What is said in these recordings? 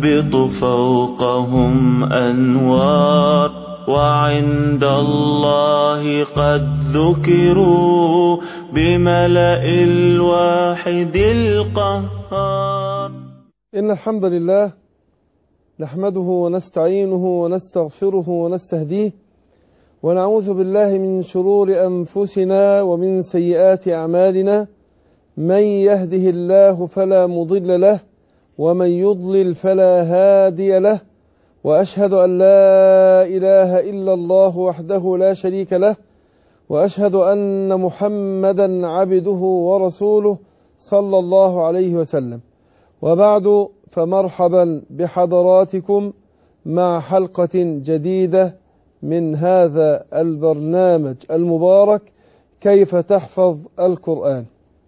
تهبط فوقهم أنوار، وعند الله قد ذكروا بملأ الواحد القهار. إن الحمد لله نحمده ونستعينه ونستغفره ونستهديه، ونعوذ بالله من شرور أنفسنا ومن سيئات أعمالنا. من يهده الله فلا مضل له، ومن يضلل فلا هادي له، وأشهد أن لا إله إلا الله وحده لا شريك له، وأشهد أن محمدا عبده ورسوله صلى الله عليه وسلم. وبعد، فمرحبا بحضراتكم مع حلقة جديدة من هذا البرنامج المبارك كيف تحفظ القرآن.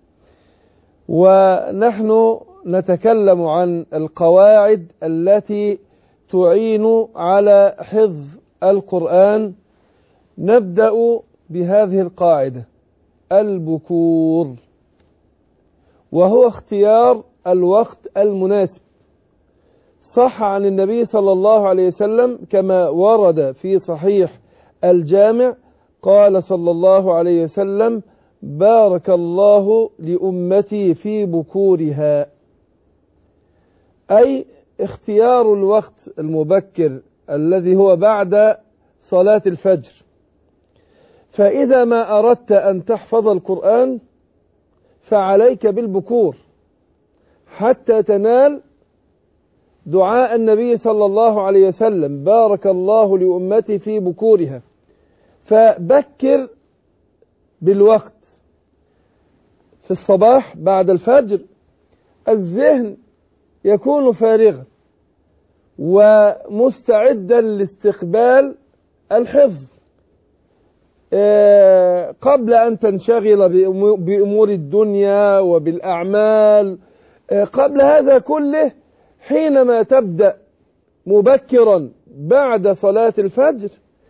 ونحن نتكلم عن القواعد التي تعين على حفظ القرآن. نبدأ بهذه القاعدة: البكور، وهو اختيار الوقت المناسب. صح عن النبي صلى الله عليه وسلم كما ورد في صحيح الجامع، قال صلى الله عليه وسلم: بارك الله لأمتي في بكورها، أي اختيار الوقت المبكر الذي هو بعد صلاة الفجر. فإذا ما أردت أن تحفظ القرآن فعليك بالبكور حتى تنال دعاء النبي صلى الله عليه وسلم: بارك الله لأمتي في بكورها. فبكر بالوقت في الصباح بعد الفجر، الذهن يكون فارغا ومستعدا لاستقبال الحفظ قبل أن تنشغل بأمور الدنيا وبالأعمال. قبل هذا كله، حينما تبدأ مبكرا بعد صلاة الفجر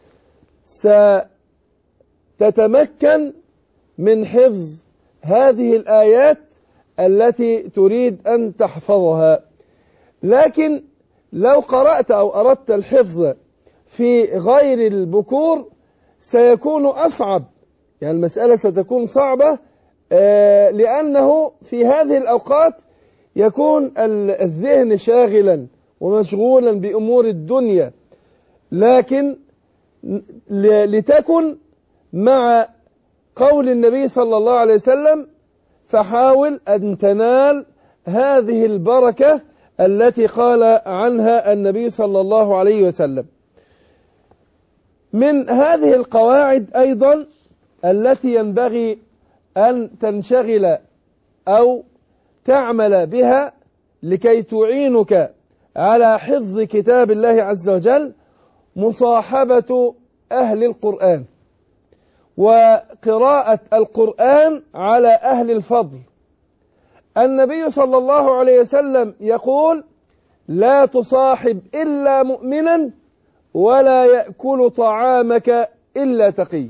ستتمكن من حفظ هذه الآيات التي تريد أن تحفظها. لكن لو قرأت أو أردت الحفظ في غير البكور سيكون أصعب، يعني المسألة ستكون صعبة، لأنه في هذه الأوقات يكون الذهن شاغلا ومشغولا بأمور الدنيا. لكن لتكن مع قول النبي صلى الله عليه وسلم، فحاول أن تنال هذه البركة التي قال عنها النبي صلى الله عليه وسلم. من هذه القواعد أيضا التي ينبغي أن تنشغل أو تعمل بها لكي تعينك على حفظ كتاب الله عز وجل: مصاحبة أهل القرآن وقراءة القرآن على أهل الفضل. النبي صلى الله عليه وسلم يقول: لا تصاحب إلا مؤمنا ولا يأكل طعامك إلا تقي.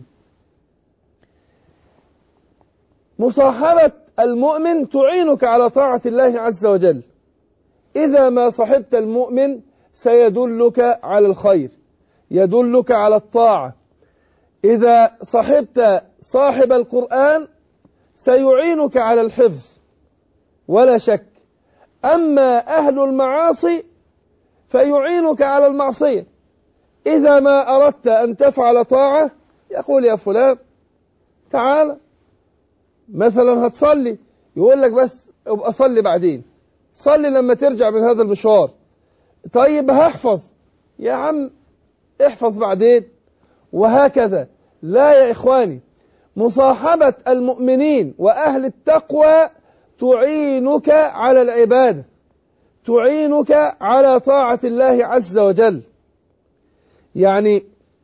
مصاحبة المؤمن تعينك على طاعة الله عز وجل. إذا ما صحبت المؤمن سيدلك على الخير، يدلك على الطاعة. إذا صحبت صاحب القرآن سيعينك على الحفظ ولا شك. أما أهل المعاصي فيعينك على المعصية. إذا ما أردت أن تفعل طاعة يقول: يا فلان تعال، مثلا هتصلي، يقول لك: بس ابقى صلي بعدين، صلي لما ترجع من هذا المشوار. طيب هحفظ، يا عم احفظ بعدين، وهكذا. لا يا إخواني، مصاحبة المؤمنين وأهل التقوى تعينك على العبادة، تعينك على طاعة الله عز وجل. يعني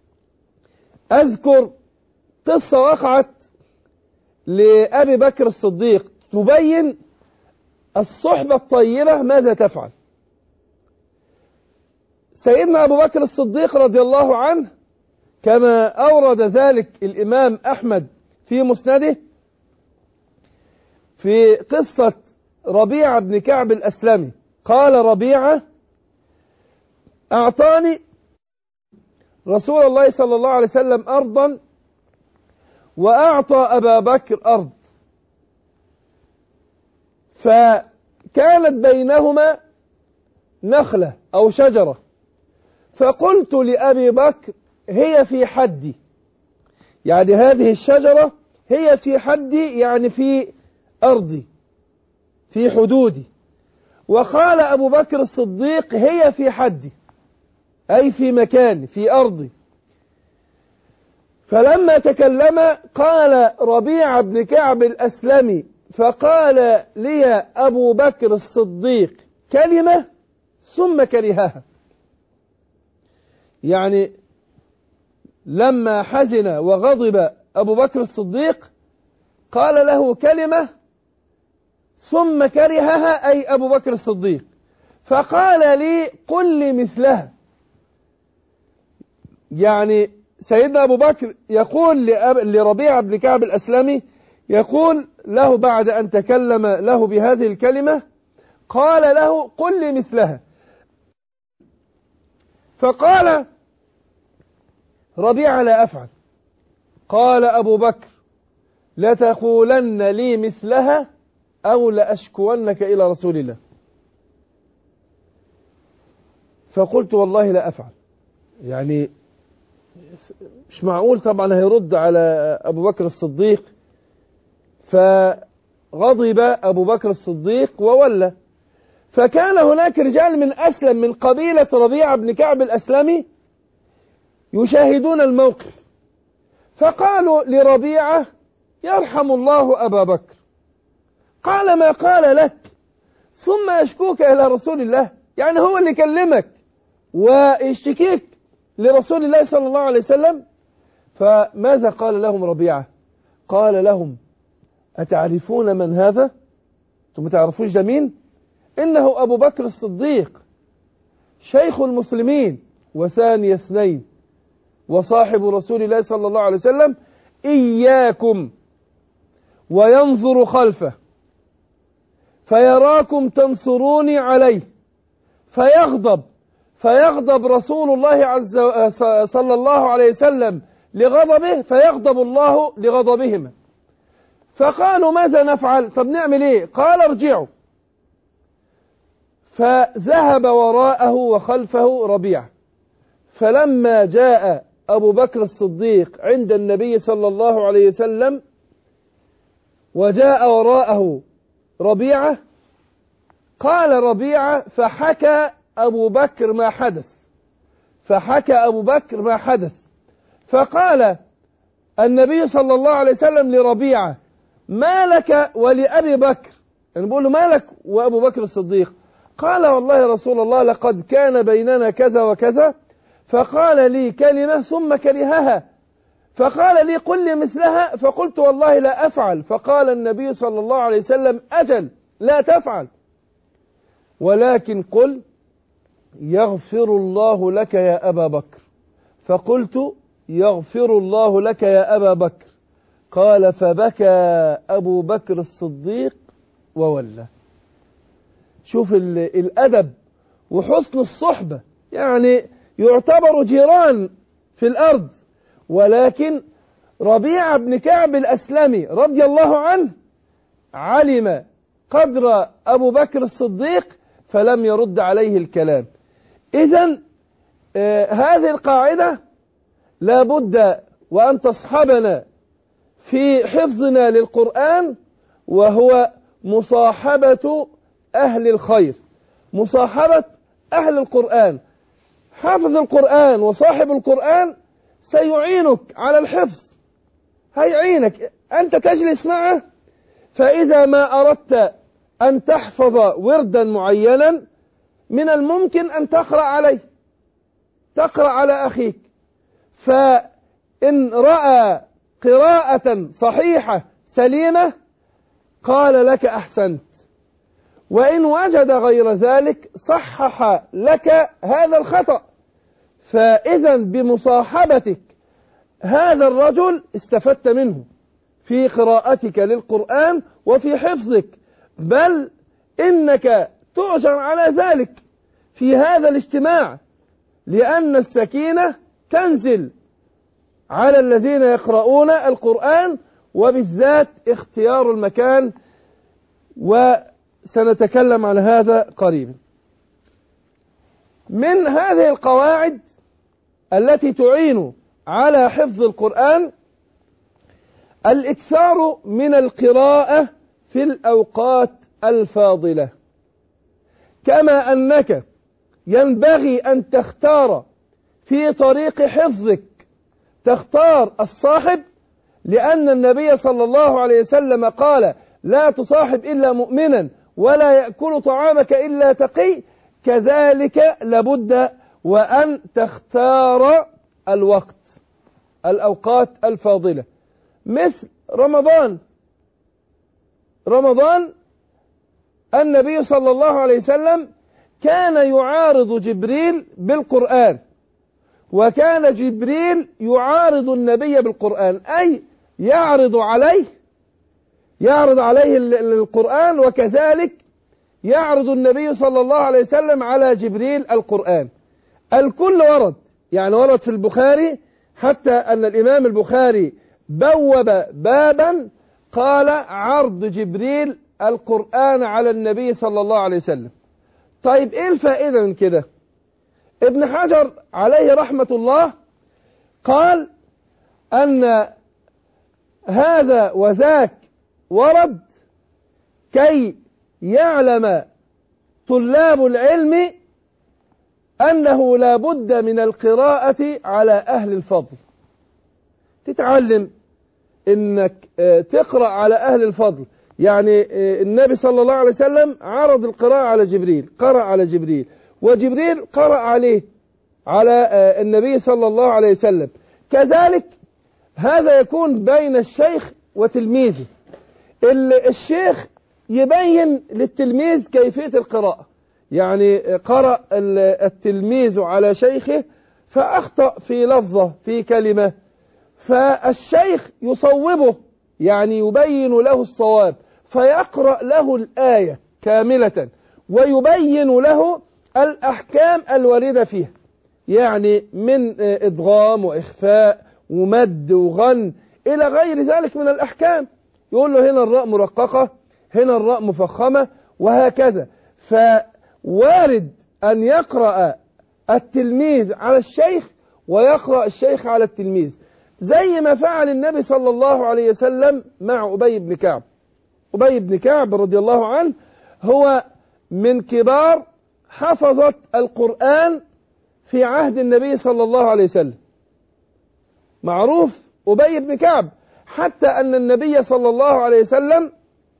أذكر قصة وقعت لأبي بكر الصديق تبين الصحبة الطيبة ماذا تفعل. سيدنا أبو بكر الصديق رضي الله عنه كما أورد ذلك الإمام أحمد في مسنده في قصة ربيعة بن كعب الأسلمي. قال ربيعة: أعطاني رسول الله صلى الله عليه وسلم أرضا وأعطى أبا بكر أرض، فكانت بينهما نخلة أو شجرة، فقلت لأبي بكر هي في حدي، يعني هذه الشجرة هي في حدي، يعني في أرضي في حدودي. وقال أبو بكر الصديق هي في حدي، أي في مكاني في أرضي. فلما تكلم قال ربيعة بن كعب الأسلمي فقال لي أبو بكر الصديق كلمة ثم كرهها، يعني لما حزن وغضب أبو بكر الصديق قال له كلمة ثم كرهها، أي أبو بكر الصديق، فقال لي قل لي مثلها. يعني سيدنا أبو بكر يقول لربيعة بن كعب الأسلمي، يقول له بعد أن تكلم له بهذه الكلمة قال له قل لي مثلها. فقال ربيعة لا أفعل. قال أبو بكر لتقولن لي مثلها أو لأشكونك إلى رسول الله. فقلت والله لا أفعل، يعني مش معقول طبعا هيرد على أبو بكر الصديق. فغضب أبو بكر الصديق وولى. فكان هناك رجال من أسلم من قبيلة ربيعة بن كعب الأسلمي يشاهدون الموقف، فقالوا لربيعة يرحم الله أبا بكر. قال ما قال لك ثم يشكوك إلى رسول الله، يعني هو اللي كلمك ويشتكيك لرسول الله صلى الله عليه وسلم. فماذا قال لهم ربيعة؟ قال لهم أتعرفون من هذا؟ أنتم ما تعرفوش ده مين؟ إنه أبو بكر الصديق شيخ المسلمين وثاني اثنين وصاحب رسول الله صلى الله عليه وسلم، إياكم وينظر خلفه فيراكم تنصروني عليه فيغضب رسول الله صلى الله عليه وسلم لغضبه فيغضب الله لغضبهما. فقالوا ماذا نفعل؟ طب نعمل ايه؟ قال ارجعوا. فذهب وراءه وخلفه ربيعة. فلما جاء أبو بكر الصديق عند النبي صلى الله عليه وسلم وجاء وراءه ربيعة، قال ربيعة فحكى أبو بكر ما حدث. فقال النبي صلى الله عليه وسلم لربيعة ما لك ولأبي بكر؟ يعني بقول له ما لك وأبو بكر الصديق؟ قال والله يا رسول الله لقد كان بيننا كذا وكذا، فقال لي كلمة ثم كرهها، فقال لي قل لي مثلها، فقلت والله لا أفعل. فقال النبي صلى الله عليه وسلم أجل لا تفعل، ولكن قل يغفر الله لك يا أبا بكر. فقلت يغفر الله لك يا أبا بكر. قال فبكى أبو بكر الصديق وولى. شوف الأدب وحسن الصحبة، يعني يعتبر جيران في الأرض، ولكن ربيعة بن كعب الأسلمي رضي الله عنه علم قدر أبو بكر الصديق فلم يرد عليه الكلام. إذن هذه القاعدة لا بد وأن تصحبنا في حفظنا للقرآن، وهو مصاحبة أهل الخير، مصاحبة أهل القرآن. حافظ القرآن وصاحب القرآن سيعينك على الحفظ، هيعينك. أنت تجلس معه، فإذا ما أردت أن تحفظ وردا معينا من الممكن أن تقرأ عليه، تقرأ على أخيك، فإن رأى قراءة صحيحة سليمة قال لك أحسنت، وإن وجد غير ذلك صحح لك هذا الخطأ. فإذا بمصاحبتك هذا الرجل استفدت منه في قراءتك للقرآن وفي حفظك، بل إنك تؤجر على ذلك في هذا الاجتماع لأن السكينة تنزل على الذين يقرؤون القرآن، وبالذات اختيار المكان، وسنتكلم عن هذا قريبا. من هذه القواعد التي تعين على حفظ القرآن الإكثار من القراءة في الأوقات الفاضلة، كما أنك ينبغي أن تختار في طريق حفظك تختار الصاحب، لأن النبي صلى الله عليه وسلم قال: لا تصاحب إلا مؤمنا ولا يأكل طعامك إلا تقي. كذلك لابد وأن تختار الوقت، الأوقات الفاضلة، مثل رمضان النبي صلى الله عليه وسلم كان يعارض جبريل بالقرآن، وكان جبريل يعارض النبي بالقرآن، أي يعرض عليه القرآن، وكذلك يعرض النبي صلى الله عليه وسلم على جبريل القرآن. الكل ورد، يعني ورد في البخاري، حتى أن الإمام البخاري بوب بابا قال: عرض جبريل القرآن على النبي صلى الله عليه وسلم. طيب إيه الفائدة من كده؟ ابن حجر عليه رحمة الله قال أن هذا وذاك ورد كي يعلم طلاب العلم أنه لا بد من القراءة على أهل الفضل. تتعلم إنك تقرأ على أهل الفضل. يعني النبي صلى الله عليه وسلم عرض القراءة على جبريل، قرأ على جبريل، وجبريل قرأ على النبي صلى الله عليه وسلم. كذلك هذا يكون بين الشيخ وتلميذه. الشيخ يبين للتلميذ كيفية القراءة، يعني قرأ التلميذ على شيخه فأخطأ في لفظة في كلمة، فالشيخ يصوبه، يعني يبين له الصواب، فيقرأ له الآية كاملة ويبين له الأحكام الواردة فيها، يعني من إدغام وإخفاء ومد وغن إلى غير ذلك من الأحكام. يقول له هنا الراء مرققة، هنا الراء مفخمة، وهكذا. فوارد أن يقرأ التلميذ على الشيخ ويقرأ الشيخ على التلميذ، زي ما فعل النبي صلى الله عليه وسلم مع أبي بن كعب. أبي بن كعب رضي الله عنه هو من كبار حفظة القرآن في عهد النبي صلى الله عليه وسلم، معروف أبي بن كعب، حتى أن النبي صلى الله عليه وسلم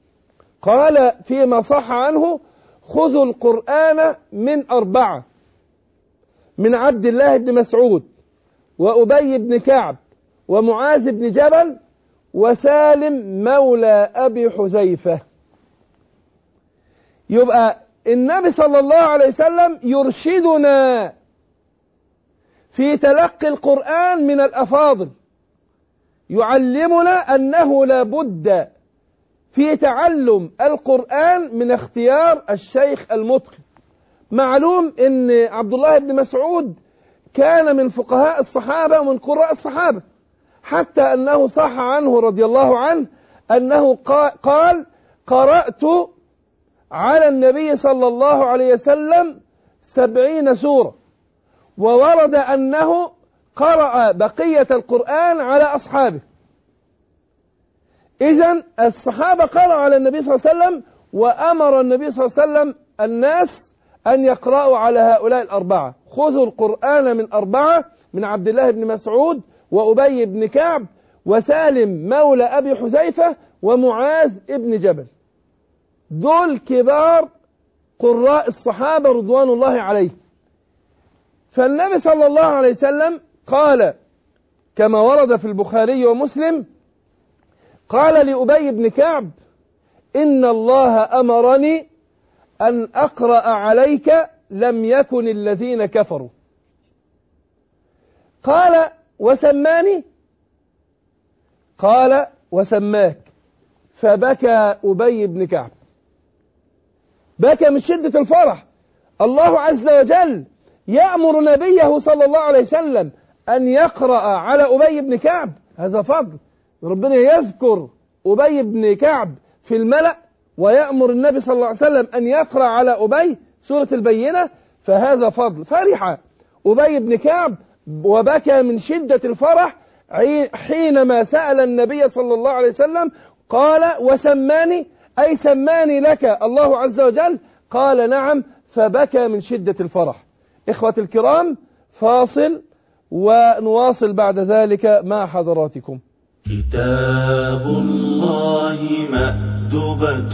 قال فيما صح عنه: خذوا القرآن من 4، من عبد الله بن مسعود، وأبي بن كعب، ومعاذ بن جبل، وسالم مولى أبي حذيفة. يبقى النبي صلى الله عليه وسلم يرشدنا في تلقي القرآن من الأفاضل، يعلمنا أنه لا بد في تعلم القرآن من اختيار الشيخ المتقن. معلوم أن عبد الله بن مسعود كان من فقهاء الصحابة ومن قراء الصحابة، حتى أنه صح عنه رضي الله عنه أنه قال: قرأت على النبي صلى الله عليه وسلم 70 سورة، وورد أنه قرأ بقية القرآن على أصحابه. إذن الصحابة قرأوا على النبي صلى الله عليه وسلم، وأمر النبي صلى الله عليه وسلم الناس أن يقرأوا على هؤلاء 4. خذوا القرآن من 4، من عبد الله بن مسعود، وأبي بن كعب، وسالم مولى أبي حذيفة، ومعاذ بن جبل. دول كبار قراء الصحابة رضوان الله عليهم. فالنبي صلى الله عليه وسلم قال كما ورد في البخاري ومسلم، قال لأبي بن كعب: إن الله أمرني أن أقرأ عليك لم يكن الذين كفروا. قال: وسماني؟ قال: وسماك. فبكى أبي بن كعب، بكى من شدة الفرح. الله عز وجل يأمر نبيه صلى الله عليه وسلم أن يقرأ على أبي بن كعب، هذا فضل. ربنا يذكر أبي بن كعب في الملأ ويأمر النبي صلى الله عليه وسلم أن يقرأ على أبي سورة البينة، فهذا فضل. فرح أبي بن كعب وبكى من شدة الفرح حينما سأل النبي صلى الله عليه وسلم، قال: وسماني، أي سماني لك الله عز وجل؟ قال: نعم. فبكى من شدة الفرح. إخوة الكرام، فاصل ونواصل بعد ذلك مع حضراتكم. كتاب الله مأدبة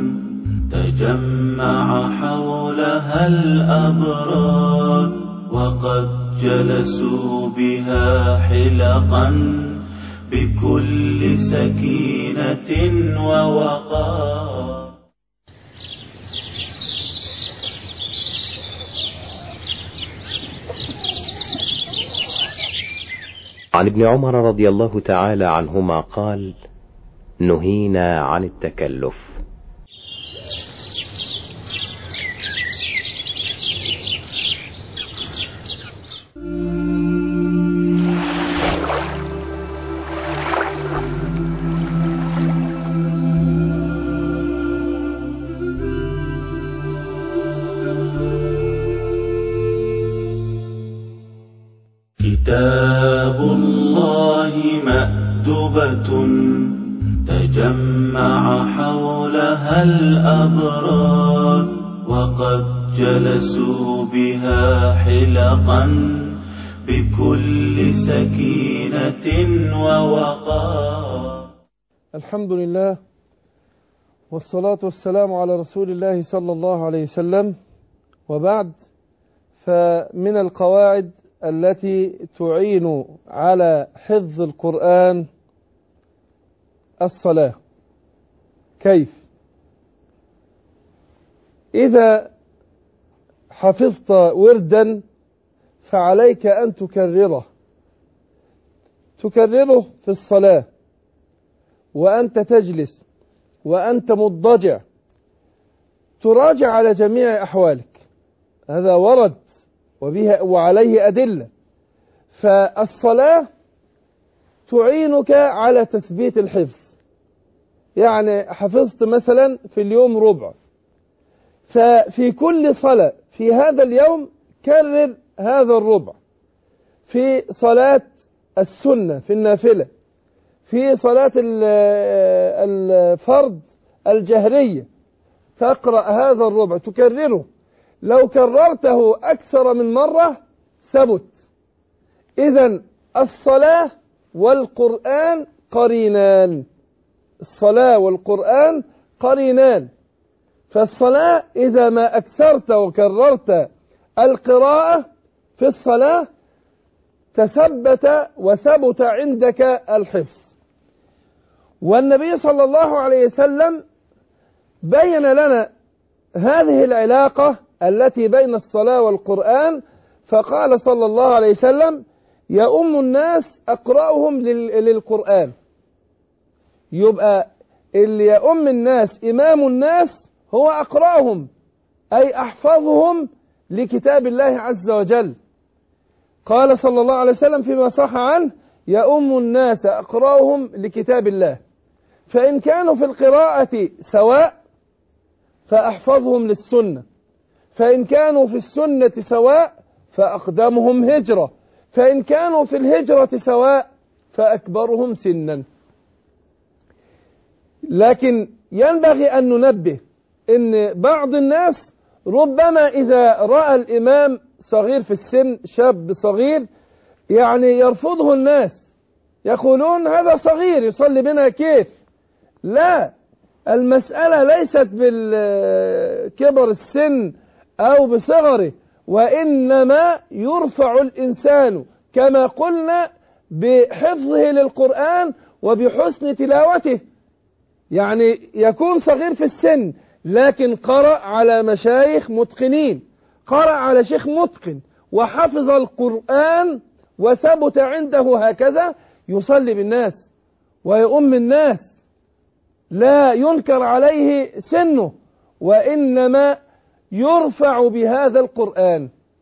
تجمع حولها الأبرار، وقد جلسوا بها حلقا بكل سكينة ووقار. عن ابن عمر رضي الله تعالى عنهما قال: نهينا عن التكلف. كتاب الله مأدبة تجمع حولها الأبرار، وقد جلسوا بها حلقا بكل سكينة ووقار. الحمد لله، والصلاة والسلام على رسول الله صلى الله عليه وسلم، وبعد. فمن القواعد التي تعين على حفظ القرآن الصلاة. كيف؟ إذا حفظت وردا فعليك أن تكرره في الصلاة، وأنت تجلس وأنت مضطجع، تراجع على جميع أحوالك. هذا ورد وعليه أدلة. فالصلاة تعينك على تثبيت الحفظ. يعني حفظت مثلا في اليوم ربع، ففي كل صلاة في هذا اليوم كرر هذا الربع. في صلاة السنة، في النافلة، في صلاة الفرض الجهرية، تقرأ هذا الربع تكرره. لو كررته أكثر من مرة ثبت. إذن الصلاة والقرآن قرينان. الصلاة والقرآن قرينان. فالصلاة إذا ما أكثرت وكررت القراءة في الصلاة تثبت وثبت عندك الحفظ. والنبي صلى الله عليه وسلم بين لنا هذه العلاقة التي بين الصلاة والقرآن، فقال صلى الله عليه وسلم: يؤم الناس أقرأهم للقرآن. يبقى اللي يؤم الناس، إمام الناس، هو أقرأهم، أي أحفظهم لكتاب الله عز وجل. قال صلى الله عليه وسلم فيما صح عنه: يؤم الناس أقرأهم لكتاب الله. فإن كانوا في القراءة سواء فأحفظهم للسنة، فإن كانوا في السنة سواء فأقدمهم هجرة، فإن كانوا في الهجرة سواء فأكبرهم سنا. لكن ينبغي أن ننبه إن بعض الناس ربما إذا رأى الإمام صغير في السن، شاب صغير، يعني يرفضه الناس، يقولون هذا صغير يصلي بنا كيف. لا، المسألة ليست بالكبر السن أو بصغره، وإنما يرفع الإنسان كما قلنا بحفظه للقرآن وبحسن تلاوته. يعني يكون صغير في السن لكن قرأ على مشايخ متقنين، قرأ على شيخ متقن وحفظ القرآن وثبت عنده، هكذا يصلي بالناس ويؤم الناس، لا ينكر عليه سنه، وإنما يرفع بهذا القرآن.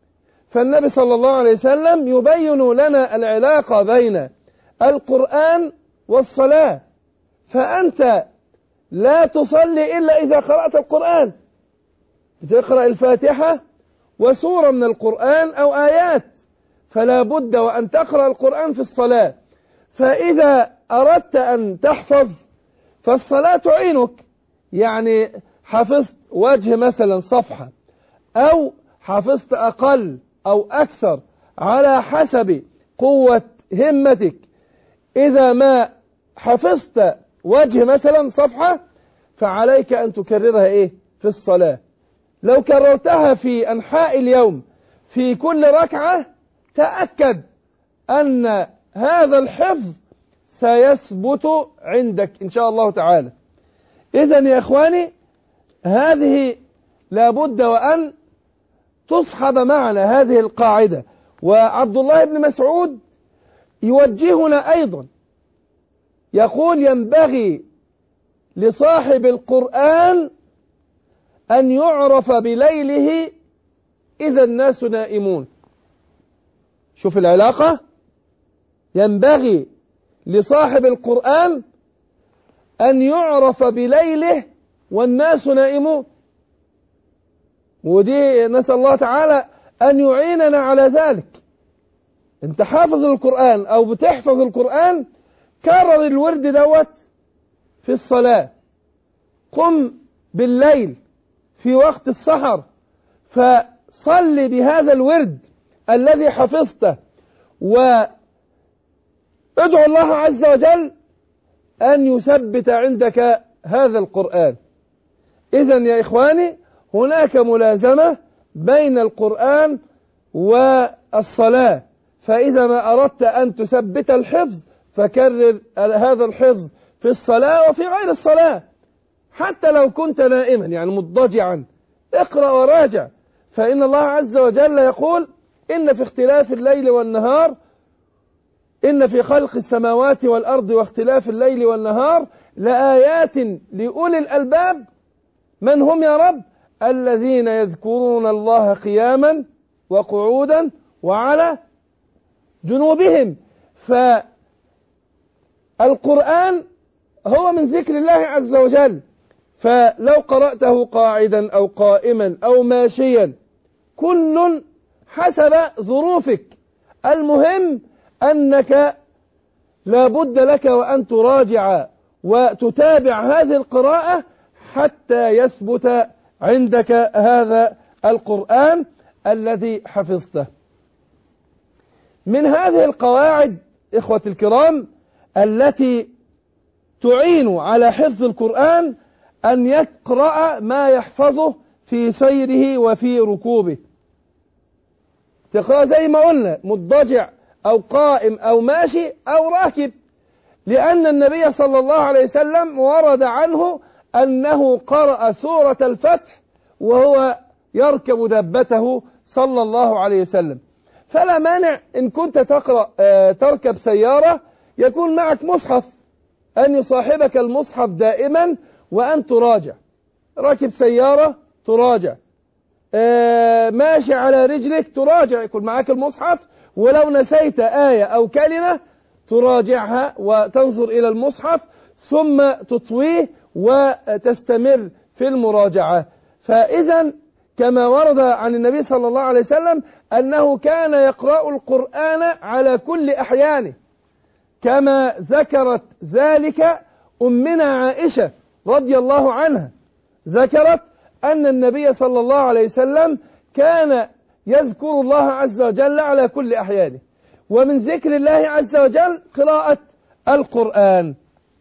فالنبي صلى الله عليه وسلم يبين لنا العلاقة بين القرآن والصلاة، فأنت لا تصلي إلا إذا قرأت القرآن، بتقرأ الفاتحة وسورة من القرآن أو آيات، فلا بد وأن تقرأ القرآن في الصلاة. فإذا أردت أن تحفظ فالصلاة تعينك، يعني حفظت وجه مثلا صفحة أو حفظت أقل أو أكثر على حسب قوة همتك. إذا ما حفظت وجه مثلا صفحة فعليك أن تكررها في الصلاة. لو كررتها في أنحاء اليوم في كل ركعة تأكد أن هذا الحفظ سيثبت عندك إن شاء الله تعالى. إذن يا إخواني هذه لابد وأن تصحب معنا هذه القاعدة. وعبد الله بن مسعود يوجهنا أيضا، يقول ينبغي لصاحب القرآن أن يعرف بليله إذا الناس نائمون. شوف العلاقة، ينبغي لصاحب القرآن أن يعرف بليله والناس نائمون، ودي نسأل الله تعالى أن يعيننا على ذلك. انت حافظ القرآن أو بتحفظ القرآن، كرر الورد دوت في الصلاة، قم بالليل في وقت السحر فصل بهذا الورد الذي حفظته، وادعو الله عز وجل أن يثبت عندك هذا القرآن. إذن يا إخواني هناك ملازمة بين القرآن والصلاة، فإذا ما أردت أن تثبت الحفظ فكرر هذا الحفظ في الصلاة وفي غير الصلاة، حتى لو كنت نائما يعني مضطجعا اقرأ وراجع. فإن الله عز وجل يقول إن في اختلاف الليل والنهار، إن في خلق السماوات والأرض واختلاف الليل والنهار لآيات لأولي الألباب. من هم يا رب؟ الذين يذكرون الله قياما وقعودا وعلى جنوبهم. فالقرآن هو من ذكر الله عز وجل، فلو قرأته قاعدا أو قائما أو ماشيا كل حسب ظروفك، المهم أنك لا بد لك وأن تراجع وتتابع هذه القراءة حتى يثبت عندك هذا القرآن الذي حفظته. من هذه القواعد إخوة الكرام التي تعين على حفظ القرآن أن يقرأ ما يحفظه في سيره وفي ركوبه. تقرأ زي ما قلنا مضطجع أو قائم أو ماشي أو راكب، لأن النبي صلى الله عليه وسلم ورد عنه أنه قرأ سورة الفتح وهو يركب دابته صلى الله عليه وسلم. فلا مانع إن كنت تركب سيارة يكون معك مصحف، أن يصاحبك المصحف دائما وأن تراجع. راكب سيارة تراجع، ماشي على رجلك تراجع، يكون معك المصحف، ولو نسيت آية أو كلمة تراجعها وتنظر إلى المصحف ثم تطويه وتستمر في المراجعة. فإذا كما ورد عن النبي صلى الله عليه وسلم أنه كان يقرأ القرآن على كل أحيانه، كما ذكرت ذلك أمنا عائشة رضي الله عنها، ذكرت أن النبي صلى الله عليه وسلم كان يذكر الله عز وجل على كل أحيانه، ومن ذكر الله عز وجل قراءة القرآن.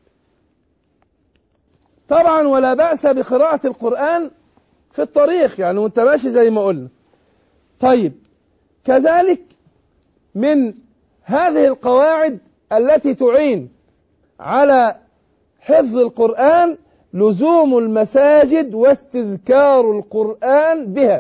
طبعا ولا بأس بقراءة القرآن في الطريق، يعني وانت ماشي زي ما قلنا. طيب كذلك من هذه القواعد التي تعين على حفظ القرآن لزوم المساجد واستذكار القرآن بها.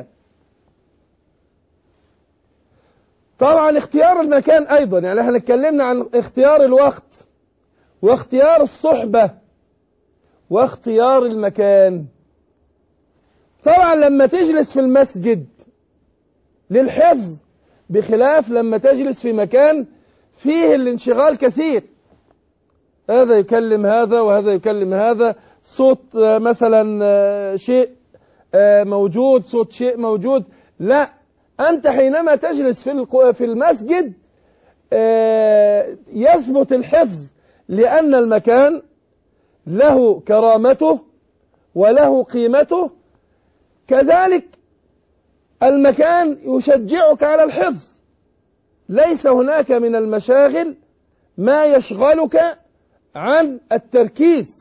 طبعا اختيار المكان أيضا، يعني احنا اتكلمنا عن اختيار الوقت واختيار الصحبة واختيار المكان. طبعا لما تجلس في المسجد للحفظ بخلاف لما تجلس في مكان فيه الانشغال كثير، هذا يكلم هذا وهذا يكلم هذا، صوت مثلا شيء موجود، صوت شيء موجود. لا، أنت حينما تجلس في المسجد يثبت الحفظ، لأن المكان له كرامته وله قيمته، كذلك المكان يشجعك على الحفظ. ليس هناك من المشاغل ما يشغلك عن التركيز.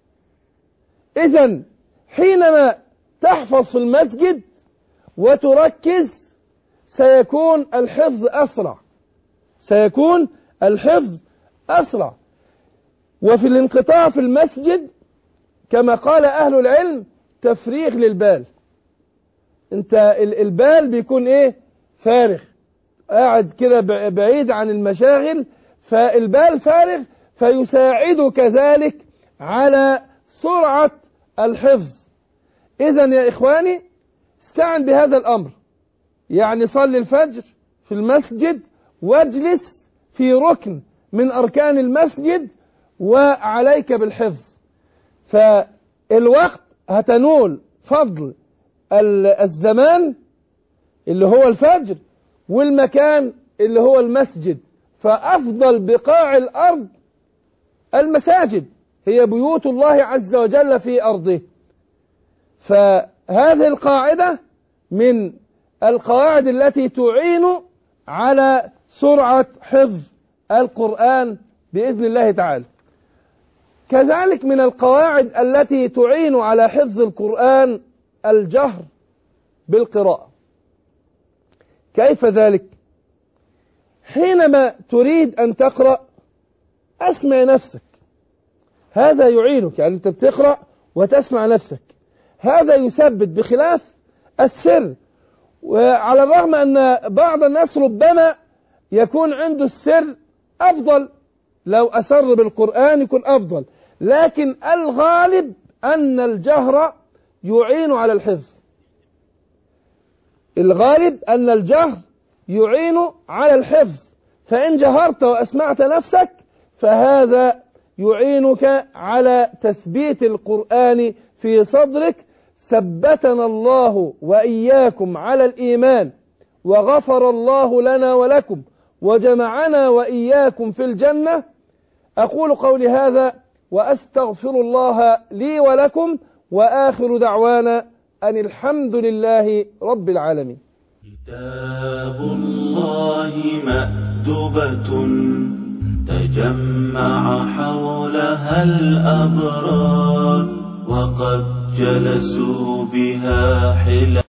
إذن حينما تحفظ في المسجد وتركز سيكون الحفظ أسرع، سيكون الحفظ أسرع. وفي الانقطاع في المسجد كما قال أهل العلم تفريغ للبال. انت البال بيكون ايه؟ فارغ، قاعد كده بعيد عن المشاغل، فالبال فارغ، فيساعدك ذلك على سرعة الحفظ. إذن يا إخواني استعن بهذا الأمر، يعني صلي الفجر في المسجد واجلس في ركن من أركان المسجد وعليك بالحفظ، فالوقت هتنول فضل الزمان اللي هو الفجر والمكان اللي هو المسجد. فأفضل بقاع الأرض المساجد، هي بيوت الله عز وجل في أرضه. فهذه القاعدة من القواعد التي تعين على سرعة حفظ القرآن بإذن الله تعالى. كذلك من القواعد التي تعين على حفظ القرآن الجهر بالقراءة. كيف ذلك؟ حينما تريد أن تقرأ أسمع نفسك، هذا يعينك، يعني أنت بتقرأ وتسمع نفسك، هذا يثبت، بخلاف السر. وعلى الرغم أن بعض الناس ربما يكون عنده السر أفضل، لو أسر بالقرآن يكون أفضل، لكن الغالب أن الجهر يعين على الحفظ. الغالب أن الجهر يعين على الحفظ، فإن جهرت وأسمعت نفسك فهذا يعينك على تثبيت القرآن في صدرك. ثبتنا الله وإياكم على الإيمان، وغفر الله لنا ولكم، وجمعنا وإياكم في الجنة. أقول قولي هذا وأستغفر الله لي ولكم، وآخر دعوانا أن الحمد لله رب العالمين. كتاب الله مأدبة تجمع حولها الأبرار، وقد جلسوا بها حلال